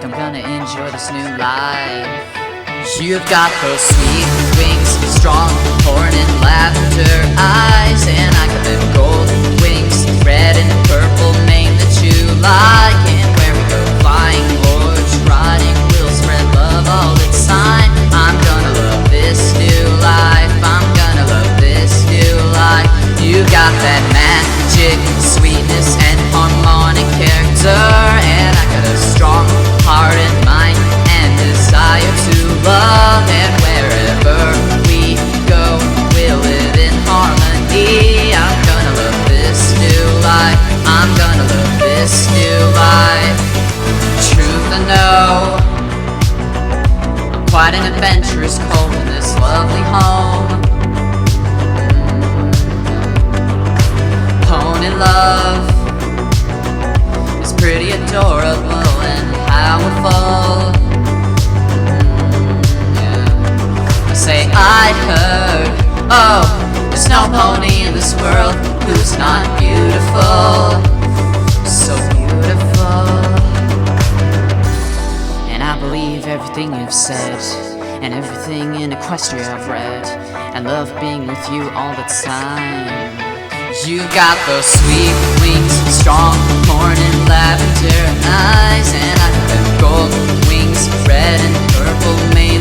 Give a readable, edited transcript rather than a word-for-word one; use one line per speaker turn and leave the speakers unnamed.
I'm gonna enjoy this new life. You've got those sweet wings, strong corn and lavender eyes, and I got them gold wings, red and purple mane that you like. And where we go flying, horse riding, we'll spread love all the time. I'm gonna love this new life, I'm gonna love this new life. You got that magic, sweetness and harmonic character, and I got a strong heart and mind and desire to love. And wherever we go, we'll live in harmony. I'm gonna love this new life, I'm gonna love this new life. Truth I know, quite an adventurous cold in this lovely home. Pony love is pretty adorable and powerful. I say I heard, oh, there's no pony in this world who's not beautiful, so beautiful. And I believe everything you've said, and everything in Equestria I've read, and love being with you all the time. You got those sweet wings, strong corn and lavender eyes, and I got them gold wings, red and purple mane